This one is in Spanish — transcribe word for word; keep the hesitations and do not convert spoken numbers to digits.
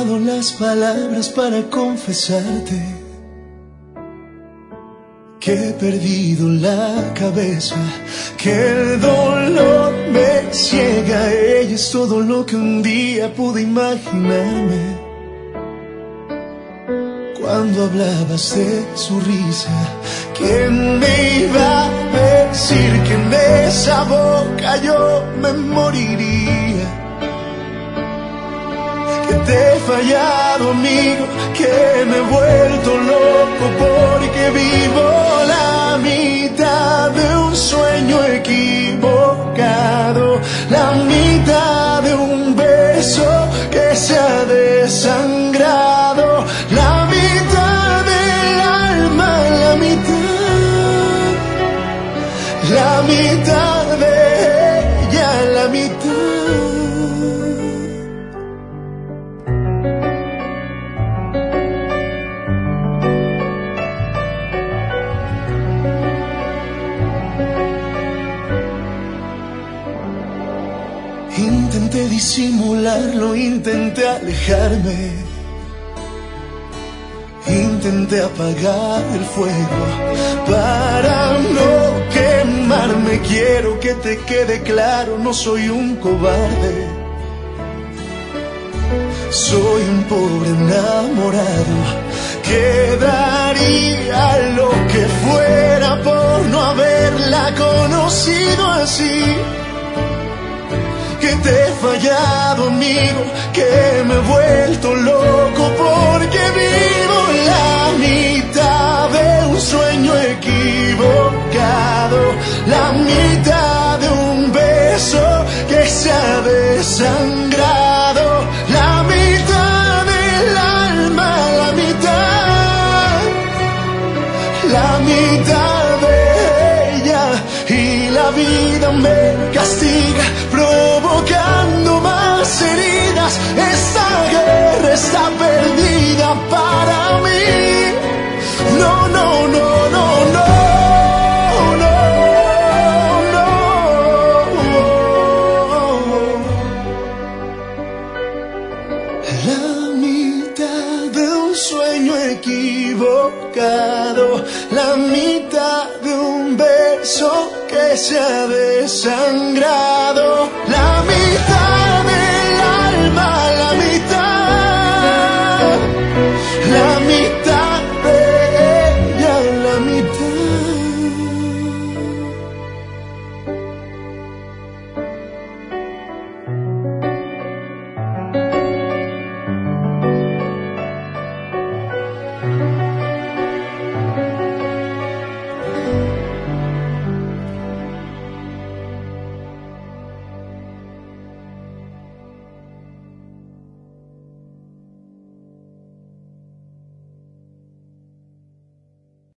encontrado las palabras para confesarte que he perdido la cabeza, que el dolor me ciega. Ella es todo lo que un día pude imaginarme cuando hablabas de su risa. ¿Quién me iba a decir que en esa boca yo me moriría? Que te he fallado, amigo, que me he vuelto loco porque vivo la mitad de un sueño equivocado, la mitad de un beso que se ha desangrado, la mitad del alma, la mitad, la mitad de ella, la mitad. Intenté disimularlo, intenté alejarme, intenté apagar el fuego para no quemarme. Quiero que te quede claro, no soy un cobarde, soy un pobre enamorado que daría lo que fuera por no haberla conocido así. Que te he fallado, amigo, que me he vuelto loco porque vivo la mitad de un sueño equivocado, la mitad de un beso que se ha desangrado, la mitad del alma, la mitad, la mitad de ella, y la vida me castiga provocando más heridas. Esta guerra está perdida para mí. No, no, no, no, no, no, no. La mitad de un sueño equivocado, la mitad de un beso que se ha desangrado, la mitad